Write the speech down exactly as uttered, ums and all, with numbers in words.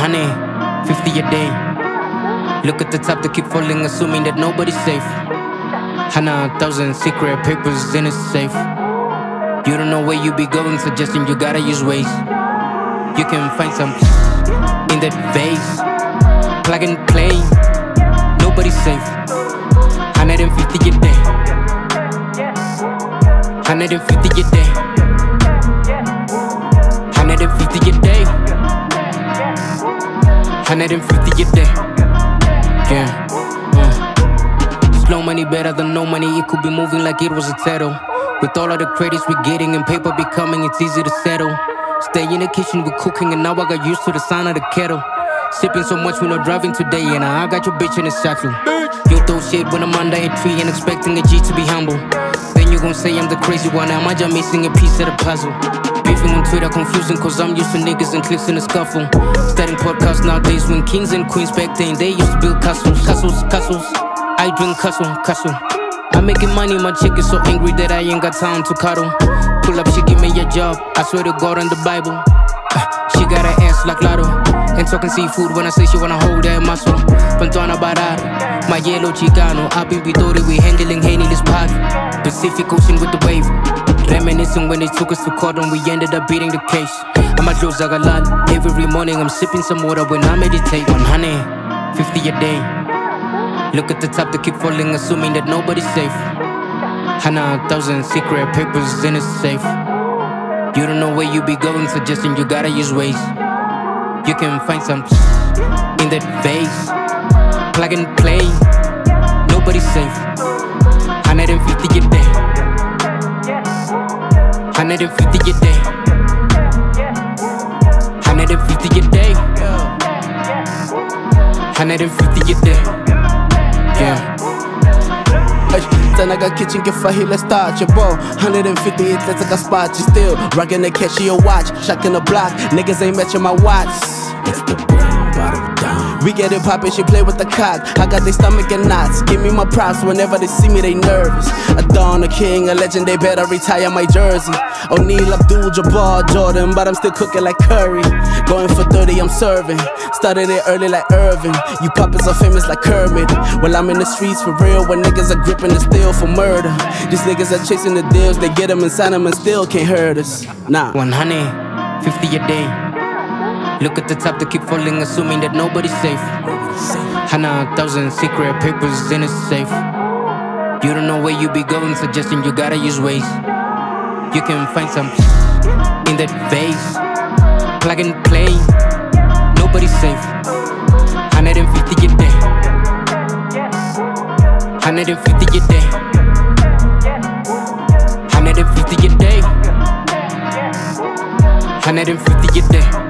hundred fifty a day. Look at the top, they keep falling, assuming that nobody's safe. Hundred thousand secret papers in a safe. You don't know where you be going, suggesting you gotta use Waze. You can find some in that vase. Plug and play, nobody's safe. Hundred fifty a day. Hundred fifty a day. Hundred fifty a day. Hundred fifty a day. Yeah. Uh. Slow money better than no money. It could be moving like it was a tattoo. With all of the credits we're getting and paper becoming, it's easy to settle. Stay in the kitchen with cooking, and now I got used to the sound of the kettle. Sipping so much we're not driving today, and I got your bitch in a shackle. You throw shit when I'm under a tree and expecting a G to be humble. Then you gon' say I'm the crazy one, am I just missing a piece of the puzzle? Beefing on Twitter, confusing cause I'm used to niggas and clicks in a scuffle. Starting podcasts nowadays when kings and queens back then, they used to build castles, castles, castles. I drink castle, castle. I'm making money, my chick is so angry that I ain't got time to cuddle. Pull up, she give me a job, I swear to God on the Bible. uh, She got her ass like Lotto. And talking seafood when I say she wanna hold that muscle. Pantona Barado, my yellow Chicano. I've been Vitori, we handling Haney this pod. Pacific Ocean with the wave. Reminiscing when they took us to court and we ended up beating the case. I'm a Joe Zagalat, every morning I'm sipping some water when I meditate. One hundred fifty a day. Look at the top, they keep falling, assuming that nobody's safe. Hundred thousand secret papers in a safe. You don't know where you be going, suggesting you gotta use Waze. You can find some in that vase. Plug and play, nobody's safe. Hundred fifty a day. Hundred fifty a day. Hundred fifty a day. Hundred fifty a day. Yeah. Tanaga kitchen get fahi, let's start your ball. one hundred fifty, that's like a spot. You still rockin' the catch your watch, shocking the block. Niggas ain't matching my watch. It's the brown bottom down. We get it poppin', she play with the cock. I got their stomach and knots. Give me my props whenever they see me, they nervous. A Don, a king, a legend, they better retire my jersey. O'Neal, Abdul, Jabbar, Jordan, but I'm still cooking like curry. Going for thirty, I'm serving. Started it early like Irvin. You poppers are famous like Kermit. Well, I'm in the streets for real when niggas are gripping the steel for murder. These niggas are chasing the deals, they get them and sign them and still can't hurt us. Nah. One hundred fifty a day. Look at the top, they keep falling, assuming that nobody's safe. Hundred thousand secret papers in a safe. You don't know where you be going, suggesting you gotta use Waze. You can find some in that vase. Plug and play, nobody's safe. Hundred fifty a day. Hundred fifty a day. Hundred fifty a day. Hundred fifty a day.